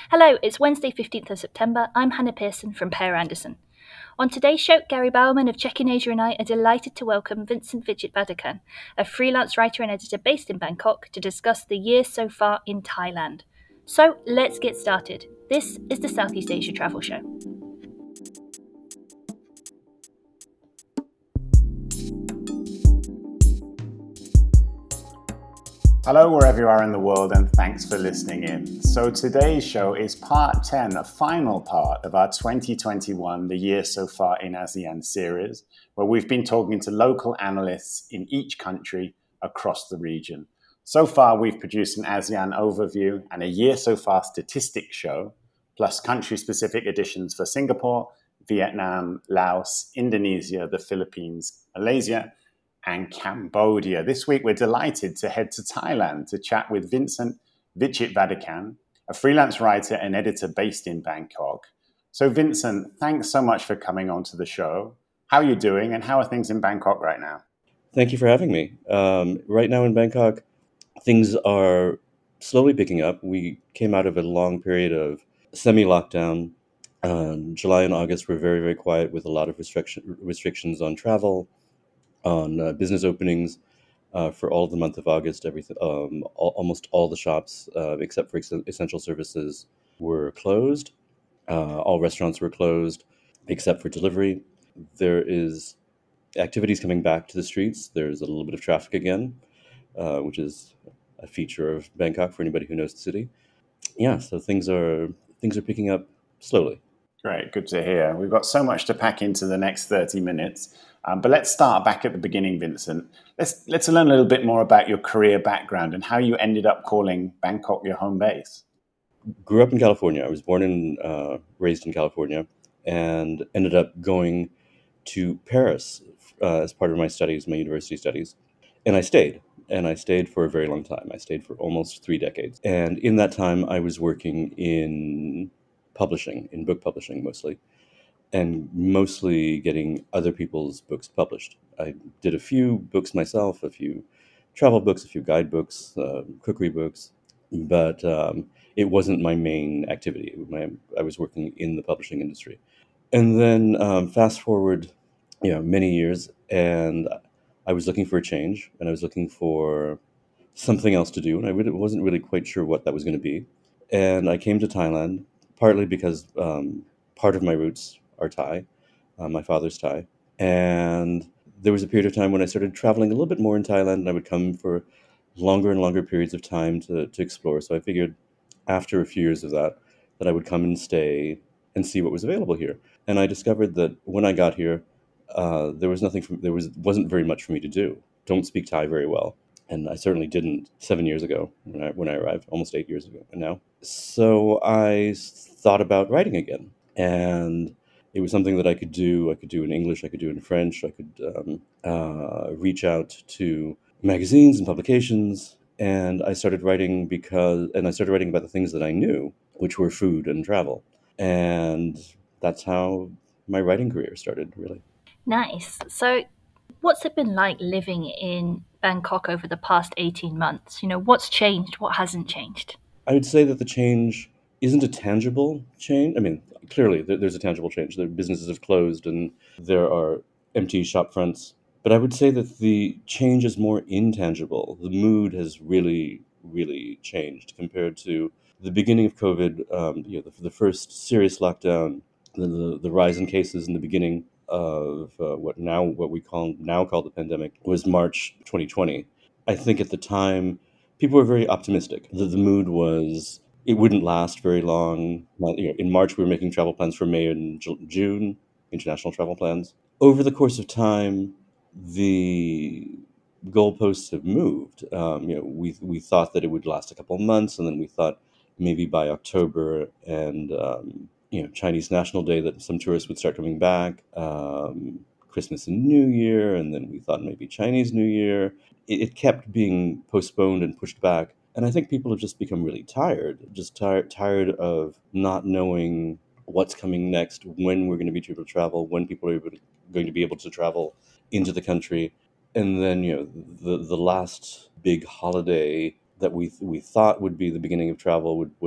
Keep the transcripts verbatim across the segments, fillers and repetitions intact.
Hello, it's Wednesday fifteenth of September. I'm Hannah Pearson from Per Anderson. On today's show, Gary Bowerman of Check in Asia and I are delighted to welcome Vincent Vichit-Vadakan, a freelance writer and editor based in Bangkok, to discuss the year so far in Thailand. So let's get started. This is the Southeast Asia Travel Show. Hello, wherever you are in the world, and thanks for listening in. So today's show is part ten, a final part of our twenty twenty-one, the year so far in ASEAN series, where we've been talking to local analysts in each country across the region. So far, we've produced an ASEAN overview and a year so far statistics show, plus country-specific editions for Singapore, Vietnam, Laos, Indonesia, the Philippines, Malaysia, and Cambodia. This week, we're delighted to head to Thailand to chat with Vincent Vichit-Vadakan, a freelance writer and editor based in Bangkok. So Vincent, thanks so much for coming on to the show. How are you doing, and how are things in Bangkok right now? Thank you for having me. Um, right now in Bangkok, things are slowly picking up. We came out of a long period of semi-lockdown. Um, July and August were very, very quiet with a lot of restriction, restrictions on travel, on uh, business openings. Uh, for all of the month of August, everything, um, all, almost all the shops, uh, except for ex- essential services, were closed. Uh, all restaurants were closed, except for delivery. There is activities coming back to the streets. There's a little bit of traffic again, uh, which is a feature of Bangkok for anybody who knows the city. Yeah, so things are things are picking up slowly. Great, good to hear. We've got so much to pack into the next thirty minutes. Um, but let's start back at the beginning, Vincent. Let's let's learn a little bit more about your career background and how you ended up calling Bangkok your home base. Grew up in California. I was born and uh, raised in California, and ended up going to Paris uh, as part of my studies, my university studies. And I stayed, and I stayed for a very long time. I stayed for almost three decades. And in that time, I was working in publishing, in book publishing mostly, and mostly getting other people's books published. I did a few books myself, a few travel books, a few guidebooks, uh, cookery books, but um, it wasn't my main activity. My, I was working in the publishing industry. And then um, fast forward, you know, many years, and I was looking for a change, and I was looking for something else to do, and I really wasn't really quite sure what that was going to be. And I came to Thailand, partly because um, part of my roots are Thai. Uh, my father's Thai. And there was a period of time when I started traveling a little bit more in Thailand, and I would come for longer and longer periods of time to, to explore. So I figured after a few years of that, that I would come and stay and see what was available here. And I discovered that when I got here, uh, there was nothing, from, there was, wasn't very much for me to do. Don't speak Thai very well. And I certainly didn't seven years ago when I, when I arrived, almost eight years ago now. So I thought about writing again. And it was something that I could do. I could do in English. I could do in French. I could um, uh, reach out to magazines and publications. And I started writing because, and I started writing about the things that I knew, which were food and travel. And that's how my writing career started, really. Nice. So what's it been like living in Bangkok over the past eighteen months? You know, what's changed? What hasn't changed? I would say that the change isn't a tangible change. I mean, clearly there, there's a tangible change. The businesses have closed and there are empty shop fronts. But I would say that the change is more intangible. The mood has really, really changed compared to the beginning of COVID, um, you know, the, the first serious lockdown, the, the, the rise in cases in the beginning of uh, what now what we call now call the pandemic was March twenty twenty. I think at the time people were very optimistic. The, the mood was it wouldn't last very long. Not- you know, in March we were making travel plans for May and Ju- June, international travel plans. Over the course of time, the goalposts have moved. Um, you know, we we thought that it would last a couple of months, and then we thought maybe by October and um, you know Chinese National Day that some tourists would start coming back. Um, Christmas and New Year, and then we thought maybe Chinese New Year. It, it kept being postponed and pushed back, and I think people have just become really tired, just tired tired of not knowing what's coming next, when we're going to be able to travel, when people are able to, going to be able to travel into the country. And then, you know, the the last big holiday that we we thought would be the beginning of travel would, was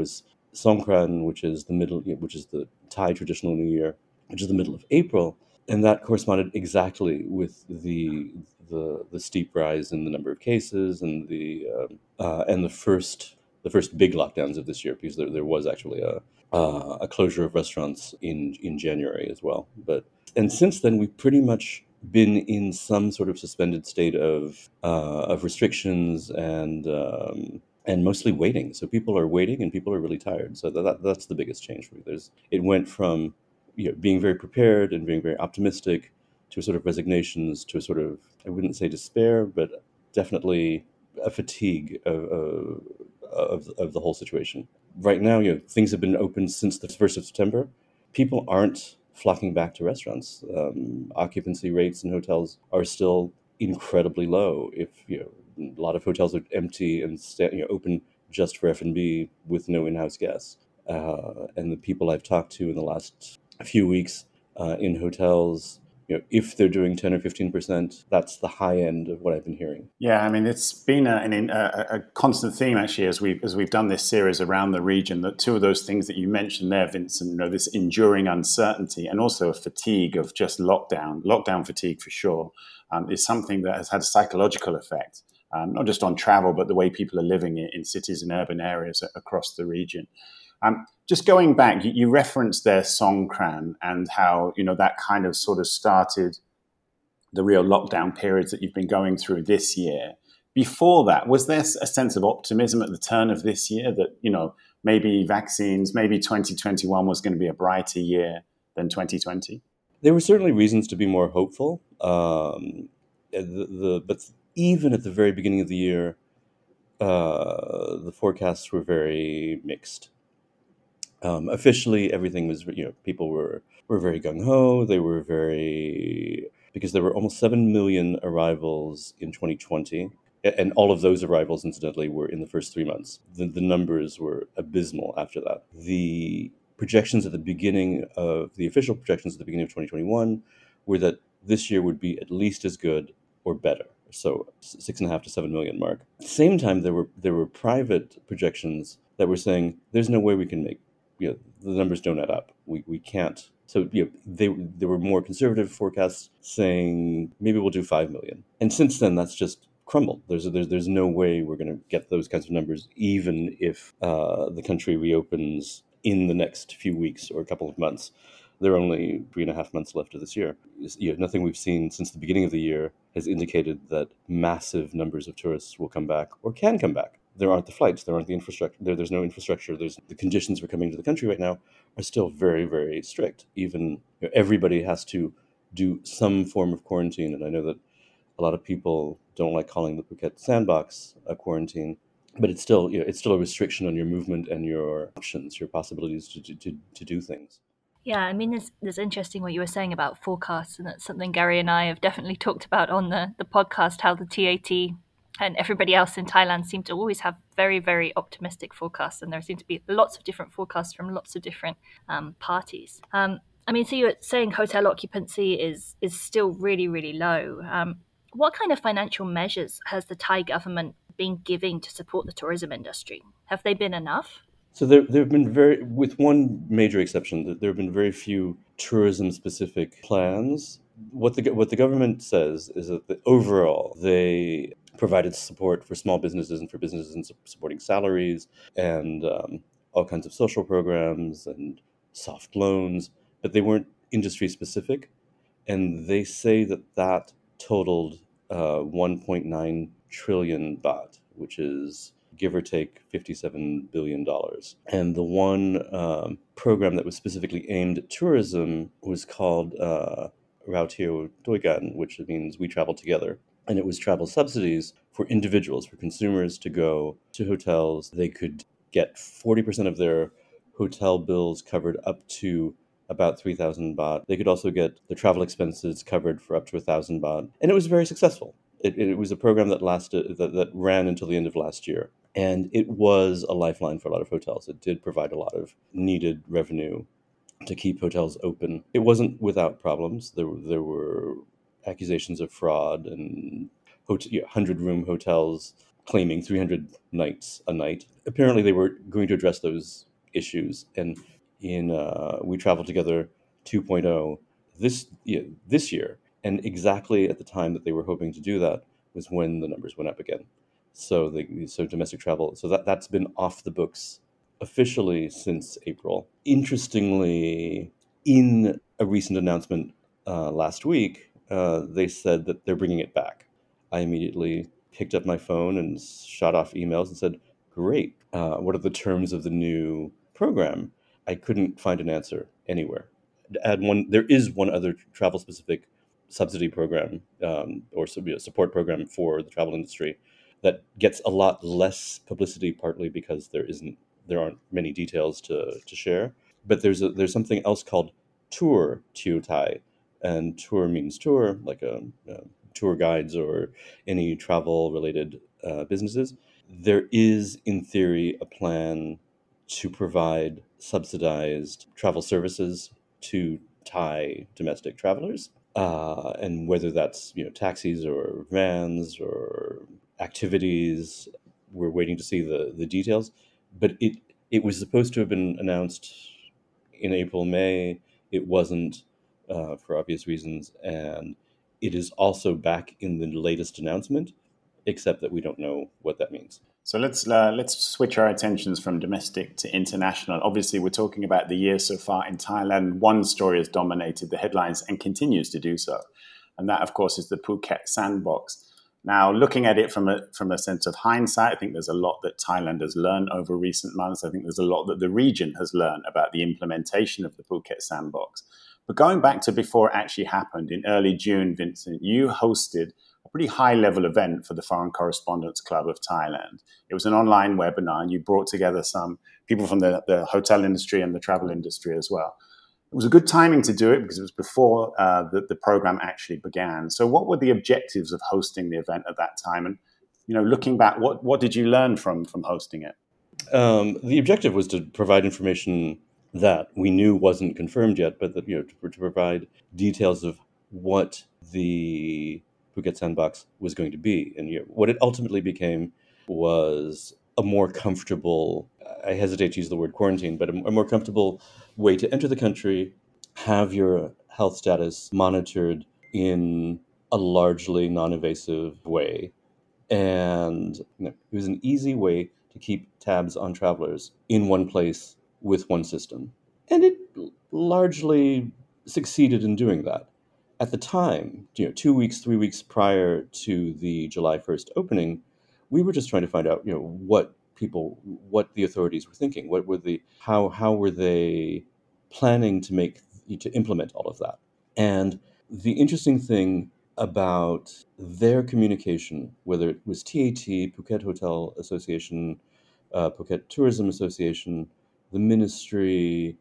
Songkran, which is the middle, which is the Thai traditional New Year, which is the middle of April, and that corresponded exactly with the the, the steep rise in the number of cases and the um, uh, and the first the first big lockdowns of this year, because there, there was actually a uh, a closure of restaurants in in January as well. But and since then, we've pretty much been in some sort of suspended state of uh, of restrictions and um, and mostly waiting. So people are waiting, and people are really tired. So that, that that's the biggest change for me. There's it went from you know being very prepared and being very optimistic to a sort of resignations, to a sort of, I wouldn't say despair, but definitely a fatigue of of, of, of the whole situation. Right now, you know, things have been open since the first of September. People aren't flocking back to restaurants. Um, occupancy rates in hotels are still incredibly low. If you know, a lot of hotels are empty and sta- you know, open just for F and B with no in-house guests. Uh, and the people I've talked to in the last few weeks uh, in hotels, you know, if they're doing ten or fifteen percent, that's the high end of what I've been hearing. Yeah, I mean, it's been a, an, a, a constant theme actually as we've as we've done this series around the region. That two of those things that you mentioned there, Vincent, you know, this enduring uncertainty and also a fatigue of just lockdown, lockdown fatigue for sure, um, is something that has had a psychological effect, um, not just on travel, but the way people are living in, in cities and urban areas across the region. Um, just going back, you, you referenced there Songkran and how, you know, that kind of sort of started the real lockdown periods that you've been going through this year. Before that, was there a sense of optimism at the turn of this year that, you know, maybe vaccines, maybe twenty twenty-one was going to be a brighter year than twenty twenty? There were certainly reasons to be more hopeful. Um, the, the, but even at the very beginning of the year, uh, the forecasts were very mixed. Um, officially, everything was, you know, people were, were very gung-ho. They were very, because there were almost seven million arrivals in twenty twenty. And all of those arrivals, incidentally, were in the first three months. The, the numbers were abysmal after that. The projections at the beginning of, the official projections at the beginning of twenty twenty-one were that this year would be at least as good or better. So six and a half to seven million mark. At the same time, there were there were private projections that were saying there's no way we can make, you know, the numbers don't add up. We we can't. So you know, they there were more conservative forecasts saying maybe we'll do five million. And since then, that's just crumbled. There's there's there's no way we're going to get those kinds of numbers, even if uh, the country reopens in the next few weeks or a couple of months. There are only three and a half months left of this year. You know, nothing we've seen since the beginning of the year has indicated that massive numbers of tourists will come back or can come back. There aren't the flights, there aren't the infrastructure, there, there's no infrastructure. There's the conditions for coming to the country right now are still very, very strict. Even, you know, everybody has to do some form of quarantine, and I know that a lot of people don't like calling the Phuket sandbox a quarantine, but it's still, you know, it's still a restriction on your movement and your options, your possibilities to to, to do things. Yeah, I mean, it's, it's interesting what you were saying about forecasts, and that's something Gary and I have definitely talked about on the, the podcast, how the T A T and everybody else in Thailand seem to always have very, very optimistic forecasts, and there seem to be lots of different forecasts from lots of different um, parties. Um, I mean, so you're saying hotel occupancy is is still really, really low. Um, what kind of financial measures has the Thai government been giving to support the tourism industry? Have they been enough? So there, there have been very, with one major exception, that there have been very few tourism-specific plans. What the what the government says is that the, overall they provided support for small businesses and for businesses and supporting salaries and um, all kinds of social programs and soft loans, but they weren't industry-specific. And they say that that totaled uh, one point nine trillion baht, which is, give or take, fifty-seven billion dollars. And the one um, program that was specifically aimed at tourism was called uh, Rao Tio Toigan, which means we travel together. And it was travel subsidies for individuals, for consumers to go to hotels. They could get forty percent of their hotel bills covered up to about three thousand baht. They could also get the travel expenses covered for up to one thousand baht. And it was very successful. It, it was a program that lasted, that, that ran until the end of last year. And it was a lifeline for a lot of hotels. It did provide a lot of needed revenue to keep hotels open. It wasn't without problems. There, there were accusations of fraud and hotel, you know, hundred-room hotels claiming three hundred nights a night. Apparently, they were going to address those issues. And in uh, We Travel Together two point oh this you know, this year, and exactly at the time that they were hoping to do that was when the numbers went up again. So the so domestic travel, so that that's been off the books officially since April. Interestingly, in a recent announcement uh, last week, uh, they said that they're bringing it back. I immediately picked up my phone and shot off emails and said, "Great! Uh, what are the terms of the new program?" I couldn't find an answer anywhere. To add one, there is one other travel-specific subsidy program um, or support program for the travel industry that gets a lot less publicity, partly because there isn't there aren't many details to, to share. But there's a, there's something else called Tour Tiutai, and tour means tour, like a, a tour guides or any travel related uh, businesses. There is, in theory, a plan to provide subsidized travel services to Thai domestic travelers, uh, and whether that's you know taxis or vans or activities, we're waiting to see the the details. But it it was supposed to have been announced in April, May. It wasn't, uh, for obvious reasons, and it is also back in the latest announcement, except that we don't know what that means. So let's uh, let's switch our attentions from domestic to international. Obviously, we're talking about the year so far in Thailand. One story has dominated the headlines and continues to do so, and that, of course, is the Phuket Sandbox. Now, looking at it from a from a sense of hindsight, I think there's a lot that Thailand has learned over recent months. I think there's a lot that the region has learned about the implementation of the Phuket Sandbox. But going back to before it actually happened, in early June, Vincent, you hosted a pretty high-level event for the Foreign Correspondents Club of Thailand. It was an online webinar, and you brought together some people from the, the hotel industry and the travel industry as well. It was a good timing to do it because it was before uh, the, the program actually began. So what were the objectives of hosting the event at that time? And, you know, looking back, what, what did you learn from, from hosting it? Um, the objective was to provide information that we knew wasn't confirmed yet, but that, you know, to, to provide details of what the Phuket Sandbox was going to be. And you know, what it ultimately became was a more comfortable, I hesitate to use the word quarantine, but a, a more comfortable way to enter the country, have your health status monitored in a largely non-invasive way. And you know, it was an easy way to keep tabs on travelers in one place with one system. And it largely succeeded in doing that. At the time, you know, two weeks, three weeks prior to the July first opening, we were just trying to find out, you know, what people, what the authorities were thinking. What were the, how, how were they planning to make, to implement all of that? And the interesting thing about their communication, whether it was T A T, Phuket Hotel Association, uh, Phuket Tourism Association, the ministry,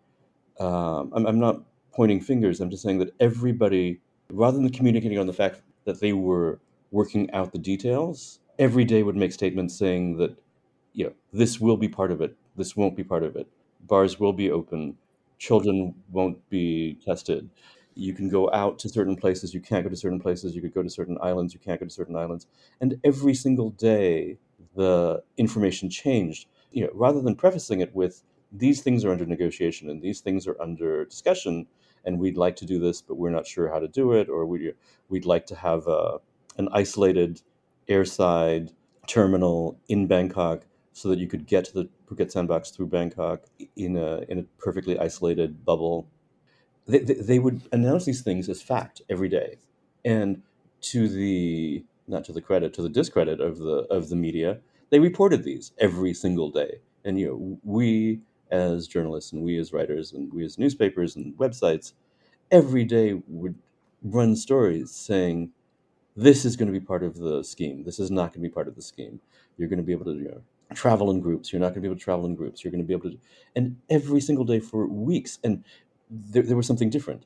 um, I'm, I'm not pointing fingers, I'm just saying that everybody, rather than communicating on the fact that they were working out the details, every day would make statements saying that, you know, this will be part of it, this won't be part of it, bars will be open, children won't be tested, you can go out to certain places, you can't go to certain places, you could go to certain islands, you can't go to certain islands. And every single day, the information changed. You know, rather than prefacing it with, these things are under negotiation and these things are under discussion, and we'd like to do this, but we're not sure how to do it, or we, we'd like to have a, an isolated airside terminal in Bangkok so that you could get to the Phuket Sandbox through Bangkok in a in a perfectly isolated bubble. They, they, they would announce these things as fact every day, and to the not to the credit, to the discredit of the of the media, they reported these every single day. And you know, we as journalists and we as writers and we as newspapers and websites, every day would run stories saying, this is going to be part of the scheme. This is not going to be part of the scheme. You're going to be able to, you know, travel in groups. You're not going to be able to travel in groups. You're going to be able to, and every single day for weeks. And there, there was something different.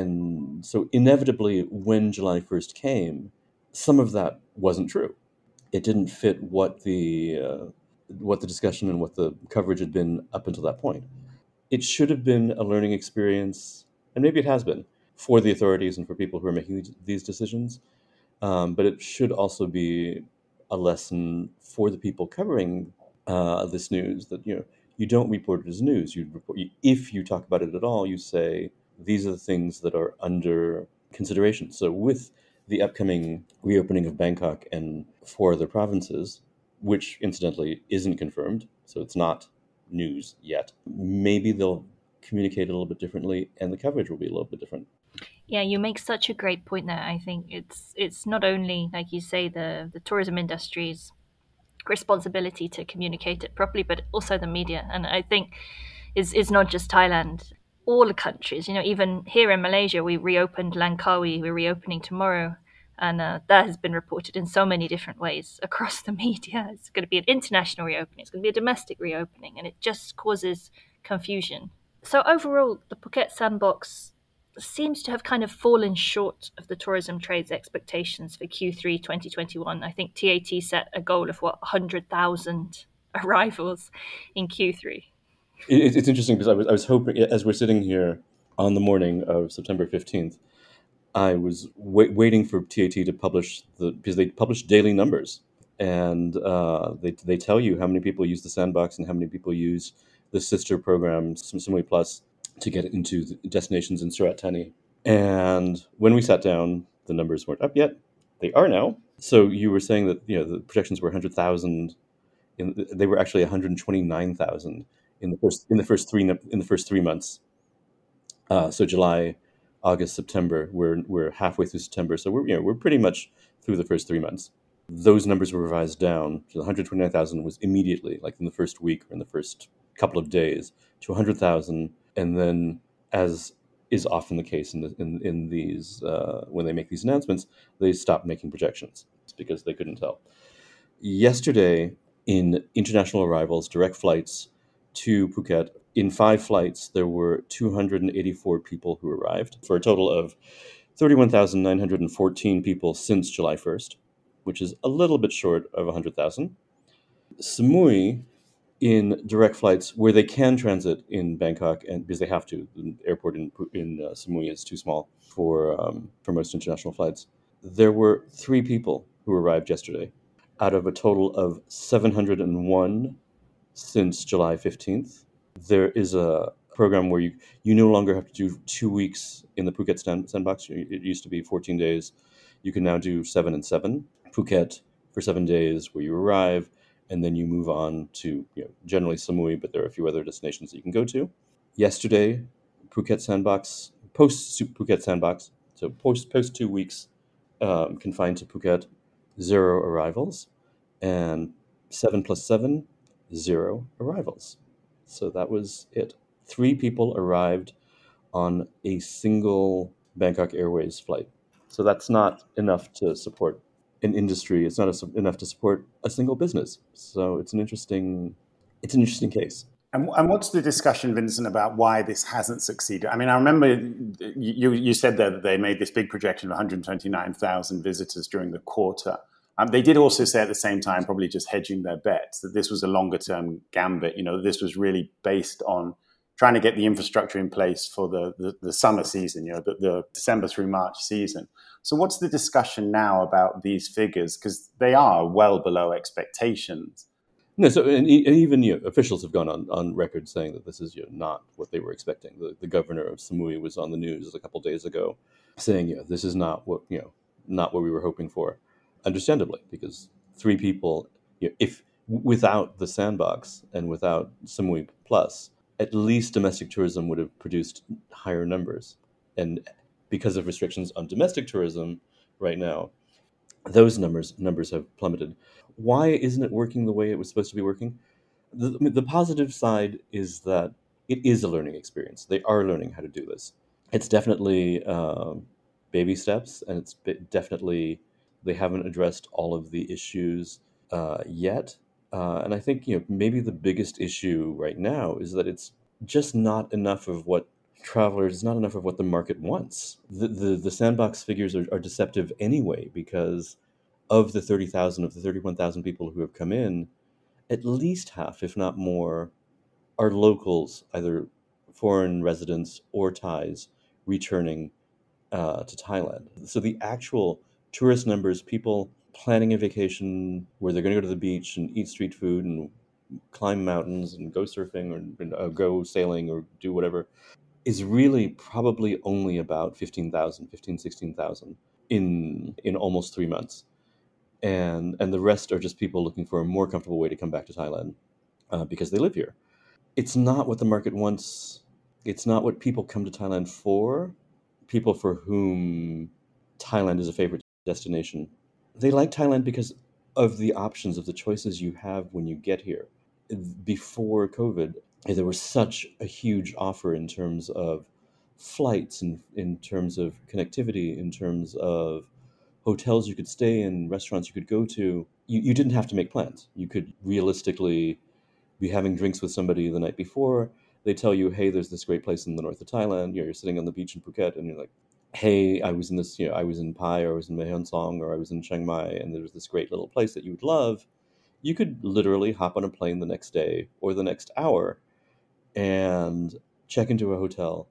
And so inevitably, when July first came, some of that wasn't true. It didn't fit what the uh, what the discussion and what the coverage had been up until that point. It should have been a learning experience, and maybe it has been, for the authorities and for people who are making these decisions. Um, but it should also be a lesson for the people covering uh, this news that, you know, you don't report it as news. You report, if you talk about it at all, you say these are the things that are under consideration. So with the upcoming reopening of Bangkok and four other provinces, which incidentally isn't confirmed, so it's not news yet, maybe they'll communicate a little bit differently and the coverage will be a little bit different. Yeah, you make such a great point there. I think it's it's not only, like you say, the, the tourism industry's responsibility to communicate it properly, but also the media. And I think it's, it's not just Thailand. All the countries, you know, even here in Malaysia, we reopened Langkawi, we're reopening tomorrow. And uh, that has been reported in so many different ways across the media. It's going to be an international reopening, it's going to be a domestic reopening, and it just causes confusion. So overall, the Phuket Sandbox seems to have kind of fallen short of the tourism trade's expectations for Q three twenty twenty-one. I think T A T set a goal of, what, one hundred thousand arrivals in Q three. It, it's interesting because I was, I was hoping, as we're sitting here on the morning of September fifteenth, I was wait, waiting for T A T to publish the, because they publish daily numbers, and uh, they they tell you how many people use the Sandbox and how many people use the sister program Samui Plus to get into the destinations in Surat Thani. And when we sat down, the numbers weren't up yet. They are now. So you were saying that, you know, the projections were one hundred thousand. In, they were actually one hundred twenty-nine thousand in the first in the first three in the first three months. Uh, so July, August, September. We're we're halfway through September, so we're you know we're pretty much through the first three months. Those numbers were revised down. So one hundred twenty-nine thousand was immediately, like in the first week or in the first couple of days, to one hundred thousand, and then, as is often the case in the, in in these uh, when they make these announcements, they stop making projections. It's because they couldn't tell. Yesterday, in international arrivals, direct flights to Phuket, in five flights, there were two hundred eighty-four people who arrived, for a total of thirty-one thousand nine hundred fourteen people since July first, which is a little bit short of one hundred thousand. Samui, in direct flights where they can transit in Bangkok, and because they have to, the airport in in uh, Samui is too small for um, for most international flights, there were three people who arrived yesterday, out of a total of seven hundred one since July fifteenth. There is a program where you, you no longer have to do two weeks in the Phuket stand, Sandbox. It used to be fourteen days. You can now do seven and seven. Phuket for seven days where you arrive, and then you move on to, you know, generally Samui, but there are a few other destinations that you can go to. Yesterday, Phuket Sandbox, post Phuket Sandbox, so post post two weeks um, confined to Phuket, zero arrivals, and seven plus seven, zero arrivals. So that was it. Three people arrived on a single Bangkok Airways flight. So that's not enough to support an industry. It's not a, enough to support a single business. So it's an interesting, it's an interesting case. And, and what's the discussion, Vincent, about why this hasn't succeeded? I mean, I remember you, you said there that they made this big projection of one hundred twenty-nine thousand visitors during the quarter. Um, they did also say at the same time, probably just hedging their bets, that this was a longer-term gambit. You know, this was really based on trying to get the infrastructure in place for the, the, the summer season, you know, the, the December through March season. So what's the discussion now about these figures? Because they are well below expectations. No, so and even, you know, officials have gone on, on record saying that this is, you know, not what they were expecting. The, the governor of Samui was on the news a couple of days ago saying, you know, this is not what, you know, not what we were hoping for. Understandably, because three people, you know, if without the Sandbox and without Samui Plus, at least domestic tourism would have produced higher numbers. And because of restrictions on domestic tourism right now, those numbers numbers have plummeted. Why isn't it working the way it was supposed to be working? The, the positive side is that it is a learning experience. They are learning how to do this. It's definitely uh, baby steps, and it's definitely, they haven't addressed all of the issues uh, yet. Uh, and I think, you know, maybe the biggest issue right now is that it's just not enough of what travelers, not enough of what the market wants. The the, the Sandbox figures are, are deceptive anyway, because of the thirty thousand, of the thirty-one thousand people who have come in, at least half, if not more, are locals, either foreign residents or Thais, returning uh, to Thailand. So the actual tourist numbers, people planning a vacation where they're going to go to the beach and eat street food and climb mountains and go surfing or uh, go sailing or do whatever, is really probably only about fifteen thousand, fifteen, sixteen thousand in in almost three months. And and the rest are just people looking for a more comfortable way to come back to Thailand uh, because they live here. It's not what the market wants. It's not what people come to Thailand for. People for whom Thailand is a favorite destination. They like Thailand because of the options, of the choices you have when you get here. Before COVID, there was such a huge offer in terms of flights and in terms of connectivity, in terms of hotels you could stay in, restaurants you could go to. You, you didn't have to make plans. You could realistically be having drinks with somebody the night before. They tell you, hey, there's this great place in the north of Thailand. You know, you're sitting on the beach in Phuket, and you're like, hey, I was in this, you know, I was in Pai, or I was in Mae Hon Song, or I was in Chiang Mai, and there's this great little place that you would love. You could literally hop on a plane the next day or the next hour and check into a hotel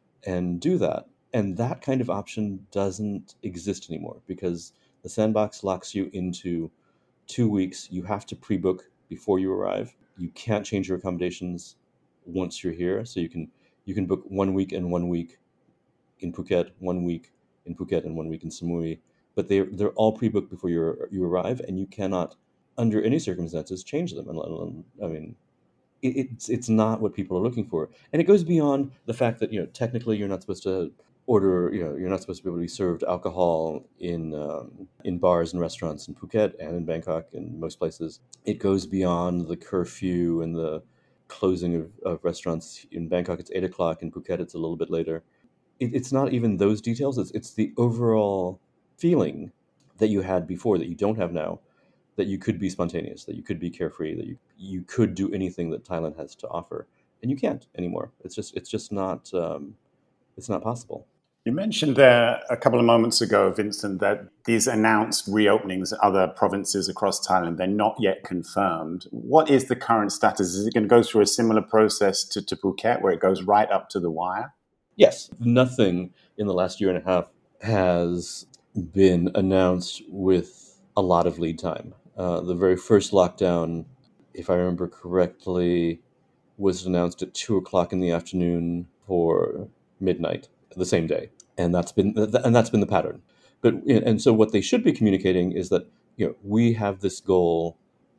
and do that. And that kind of option doesn't exist anymore because the sandbox locks you into two weeks. You have to pre-book before you arrive. You can't change your accommodations once you're here. So you can you can book one week and one week in Phuket, one week in Phuket, and one week in Samui. But they they're all pre-booked before you you arrive, and you cannot, under any circumstances, change them. And I mean, it, it's it's not what people are looking for, and it goes beyond the fact that, you know, technically you're not supposed to order, you know, you're not supposed to be able to be served alcohol in um, in bars and restaurants in Phuket and in Bangkok and most places. It goes beyond the curfew and the closing of, of restaurants. In Bangkok, it's eight o'clock. In Phuket, it's a little bit later. It, it's not even those details. It's it's the overall feeling that you had before that you don't have now, that you could be spontaneous, that you could be carefree, that you you could do anything that Thailand has to offer, and you can't anymore. It's just it's just not um, it's not possible. You mentioned there a couple of moments ago, Vincent, that these announced reopenings in other provinces across Thailand, they're not yet confirmed. What is the current status? Is it going to go through a similar process to, to Phuket, where it goes right up to the wire? Yes. Nothing in the last year and a half has been announced with a lot of lead time. Uh, the very first lockdown, if I remember correctly, was announced at two o'clock in the afternoon for midnight the same day, and that's been and that's been the pattern. But and so what they should be communicating is that, you know, we have this goal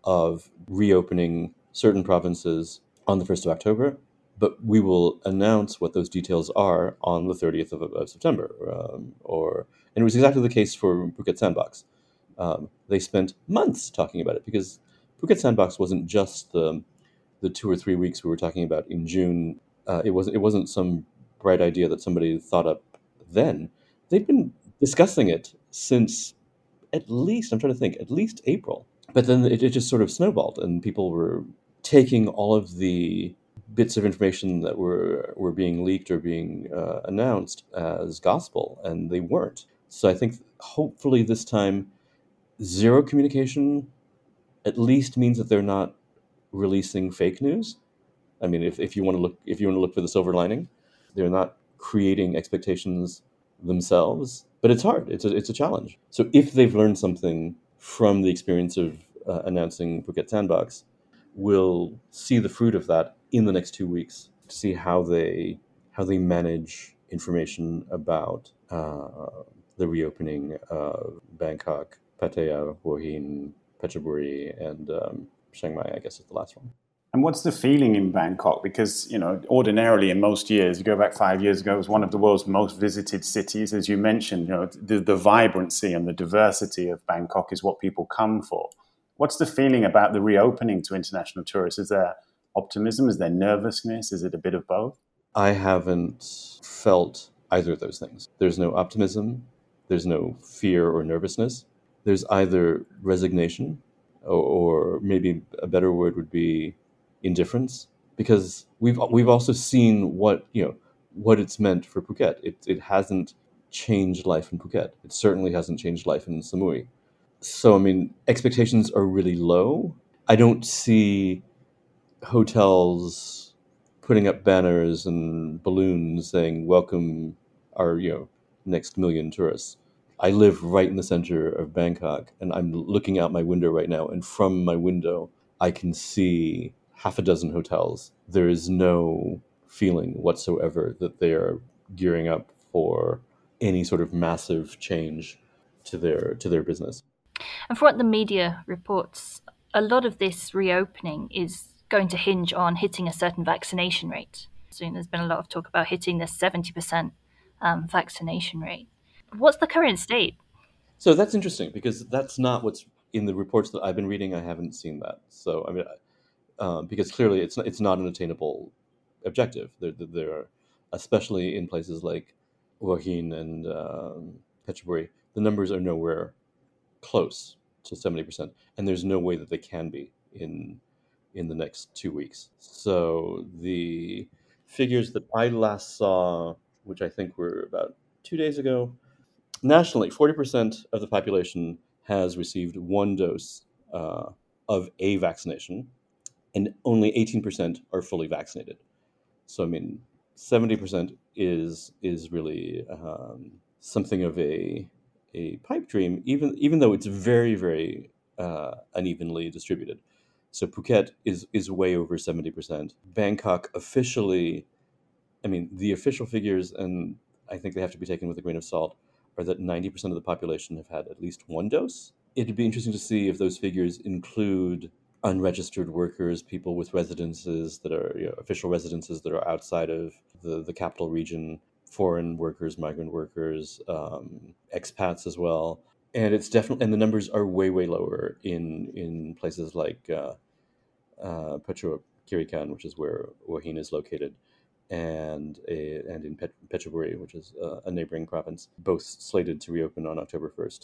of reopening certain provinces on the first of October, but we will announce what those details are on the thirtieth of, of September. Um, or and it was exactly the case for Phuket Sandbox. Um, they spent months talking about it because Phuket Sandbox wasn't just the the two or three weeks we were talking about in June. Uh, it wasn't it wasn't some bright idea that somebody thought up then. They've been discussing it since at least, I'm trying to think, at least April. But then it, it just sort of snowballed, and people were taking all of the bits of information that were were being leaked or being uh, announced as gospel, and they weren't. So I think hopefully this time, zero communication at least means that they're not releasing fake news. I mean, if, if you want to look if you want to look for the silver lining, they're not creating expectations themselves. But it's hard. It's a it's a challenge. So if they've learned something from the experience of uh, announcing Phuket Sandbox, we'll see the fruit of that in the next two weeks to see how they how they manage information about uh, the reopening of Bangkok, Pattaya, Hua Hin, Phetchaburi, and um, Chiang Mai, I guess is the last one. And what's the feeling in Bangkok? Because, you know, ordinarily in most years, you go back five years ago, it was one of the world's most visited cities. As you mentioned, you know, the, the vibrancy and the diversity of Bangkok is what people come for. What's the feeling about the reopening to international tourists? Is there optimism? Is there nervousness? Is it a bit of both? I haven't felt either of those things. There's no optimism. There's no fear or nervousness. There's either resignation, or, or maybe a better word would be indifference, because we've we've also seen what you know what it's meant for Phuket. It it hasn't changed life in Phuket. It certainly hasn't changed life in Samui. So I mean, expectations are really low. I don't see hotels putting up banners and balloons saying "Welcome our you know next million tourists." I live right in the center of Bangkok, and I'm looking out my window right now, and from my window, I can see half a dozen hotels. There is no feeling whatsoever that they are gearing up for any sort of massive change to their to their business. And from what the media reports, a lot of this reopening is going to hinge on hitting a certain vaccination rate. So there's been a lot of talk about hitting the seventy percent um, vaccination rate. What's the current state? So that's interesting because that's not what's in the reports that I've been reading. I haven't seen that. So I mean, uh, because clearly it's not, it's not an attainable objective. There, there are, especially in places like Hua Hin and um, Phetchaburi, the numbers are nowhere close to seventy percent, and there's no way that they can be in in the next two weeks. So the figures that I last saw, which I think were about two days ago, nationally, forty percent of the population has received one dose uh, of a vaccination, and only eighteen percent are fully vaccinated. So, I mean, seventy percent is is really um, something of a a pipe dream, even even though it's very, very uh, unevenly distributed. So Phuket is is way over seventy percent. Bangkok officially, I mean, the official figures, and I think they have to be taken with a grain of salt, are that ninety percent of the population have had at least one dose. It'd be interesting to see if those figures include unregistered workers, people with residences that are, you know, official residences that are outside of the, the capital region, foreign workers, migrant workers, um, expats as well. And it's definitely, and the numbers are way, way lower in in places like uh, uh, Petro Kirikan, which is where Hua Hin is located, and a, and in Pet, Phetchaburi, which is uh, a neighboring province, both slated to reopen on October first,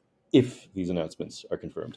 if these announcements are confirmed.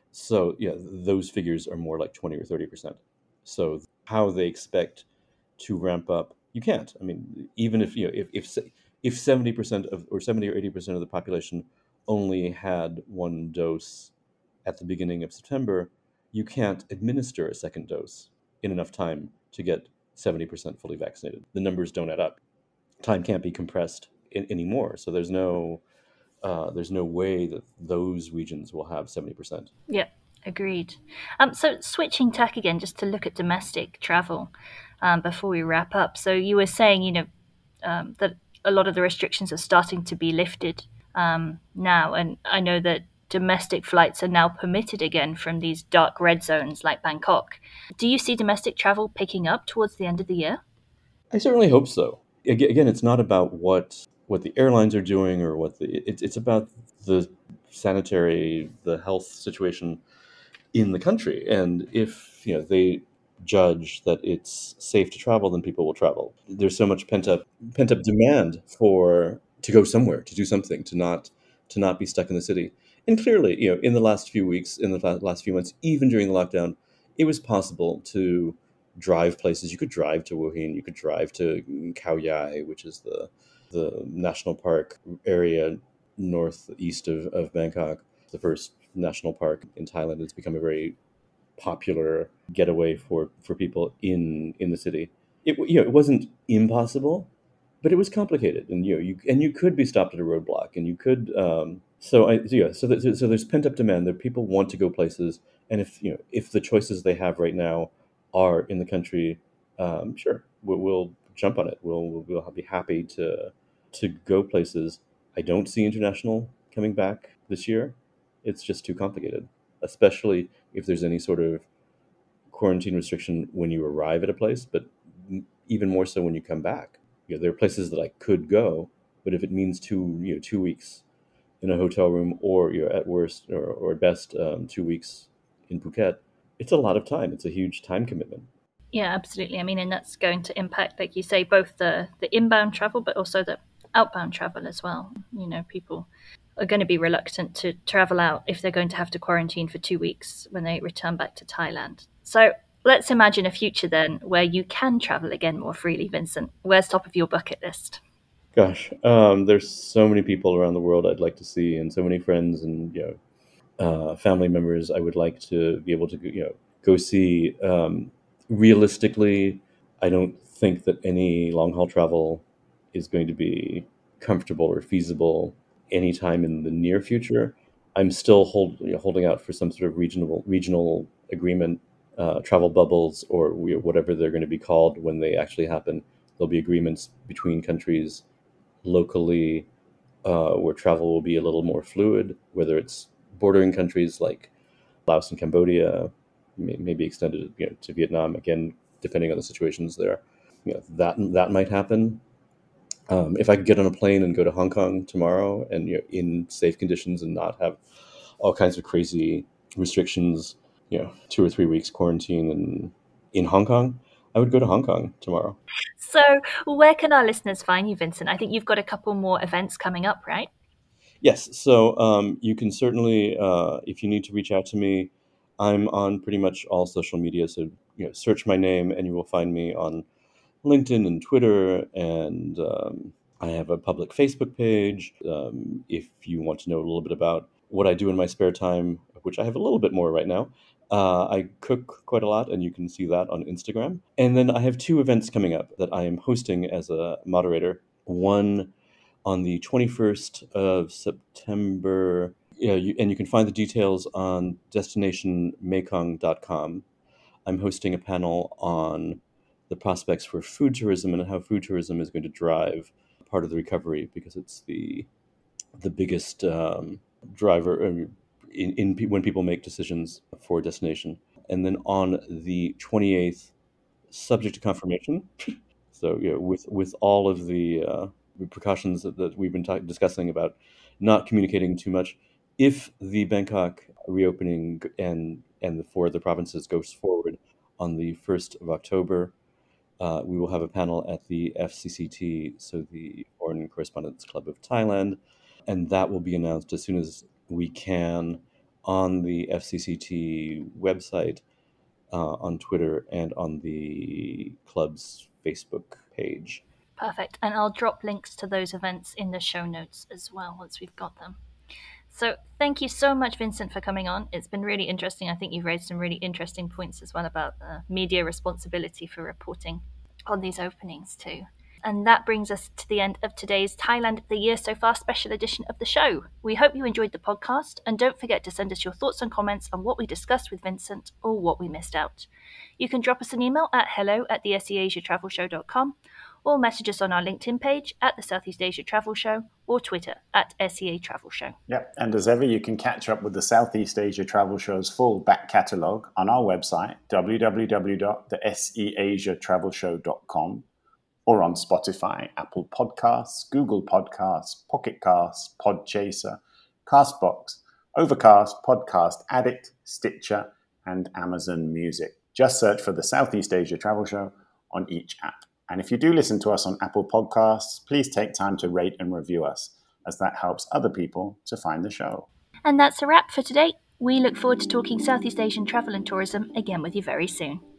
So yeah, those figures are more like twenty or thirty percent. So how they expect to ramp up, you can't. I mean, even if you know, if if if seventy percent of or seventy or eighty percent of the population only had one dose at the beginning of September, you can't administer a second dose in enough time to get seventy percent fully vaccinated. The numbers don't add up. Time can't be compressed in, anymore. So there's no uh, there's no way that those regions will have seventy percent. Yep, agreed. Um, so switching tack again, just to look at domestic travel um, before we wrap up. So you were saying, you know, um, that a lot of the restrictions are starting to be lifted um, now, and I know that domestic flights are now permitted again from these dark red zones like Bangkok. Do you see domestic travel picking up towards the end of the year? I certainly hope so. Again, it's not about what what the airlines are doing or what the it's it's about the sanitary, the health situation in the country. And if you know they judge that it's safe to travel, then people will travel. There's so much pent up pent up demand for to go somewhere, to do something, to not to not be stuck in the city. And clearly, you know, in the last few weeks, in the last few months, even during the lockdown, it was possible to drive places. You could drive to Hua Hin, you could drive to Khao Yai, which is the the national park area northeast of, of Bangkok, the first national park in Thailand. It's become a very popular getaway for, for people in, in the city. It you know it wasn't impossible, but it was complicated, and you know you and you could be stopped at a roadblock, and you could. Um, so I so yeah so that, so there's pent up demand. There people want to go places, and if you know if the choices they have right now are in the country, um, sure we'll, we'll jump on it. We'll we'll be happy to to go places. I don't see international coming back this year. It's just too complicated, especially if there's any sort of quarantine restriction when you arrive at a place, but even more so when you come back. You know, there are places that I could go, but if it means two, you know, two weeks in a hotel room, or you know, at worst or, or at best um, two weeks in Phuket, it's a lot of time. It's a huge time commitment. Yeah, absolutely. I mean, and that's going to impact, like you say, both the, the inbound travel, but also the outbound travel as well. You know, people are going to be reluctant to travel out if they're going to have to quarantine for two weeks when they return back to Thailand. So let's imagine a future then where you can travel again more freely, Vincent. Where's top of your bucket list? Gosh, um, there's so many people around the world I'd like to see, and so many friends and you know uh, family members I would like to be able to you know go see. Um, realistically, I don't think that any long haul travel is going to be comfortable or feasible anytime in the near future. I'm still hold, you know, holding out for some sort of regional regional agreement, uh, travel bubbles, or we, whatever they're going to be called when they actually happen. There'll be agreements between countries locally uh, where travel will be a little more fluid, whether it's bordering countries like Laos and Cambodia, may, maybe extended you know, to Vietnam, again, depending on the situations there. You know, that that might happen. Um, if I could get on a plane and go to Hong Kong tomorrow and you know, in safe conditions and not have all kinds of crazy restrictions, you know, two or three weeks quarantine and in Hong Kong, I would go to Hong Kong tomorrow. So where can our listeners find you, Vincent? I think you've got a couple more events coming up, right? Yes. So um, you can certainly, uh, if you need to reach out to me, I'm on pretty much all social media. So you know, search my name and you will find me on LinkedIn and Twitter, and um, I have a public Facebook page. Um, if you want to know a little bit about what I do in my spare time, which I have a little bit more right now, uh, I cook quite a lot, and you can see that on Instagram. And then I have two events coming up that I am hosting as a moderator. One on the twenty-first of September, yeah, you, and you can find the details on destination mekong dot com. I'm hosting a panel on the prospects for food tourism and how food tourism is going to drive part of the recovery, because it's the the biggest um, driver in, in when people make decisions for a destination. And then on the twenty-eighth, subject to confirmation, so you know, with with all of the uh, precautions that, that we've been talk- discussing about not communicating too much, if the Bangkok reopening and and the four other provinces goes forward on the first of October, uh, we will have a panel at the F C C T, so the Foreign Correspondents Club of Thailand, and that will be announced as soon as we can on the F C C T website, uh, on Twitter, and on the club's Facebook page. Perfect. And I'll drop links to those events in the show notes as well once we've got them. So thank you so much, Vincent, for coming on. It's been really interesting. I think you've raised some really interesting points as well about uh, media responsibility for reporting on these openings too. And that brings us to the end of today's Thailand the Year So Far special edition of the show. We hope you enjoyed the podcast, and don't forget to send us your thoughts and comments on what we discussed with Vincent or what we missed out. You can drop us an email at hello at the S E Asia Travel Show dot com, or message us on our LinkedIn page at the Southeast Asia Travel Show, or Twitter at S E A Travel Show. Yep, and as ever, you can catch up with the Southeast Asia Travel Show's full back catalogue on our website, w w w dot the S E Asia Travel Show dot com, or on Spotify, Apple Podcasts, Google Podcasts, Pocket Casts, Podchaser, Castbox, Overcast, Podcast Addict, Stitcher, and Amazon Music. Just search for the Southeast Asia Travel Show on each app. And if you do listen to us on Apple Podcasts, please take time to rate and review us, as that helps other people to find the show. And that's a wrap for today. We look forward to talking Southeast Asian travel and tourism again with you very soon.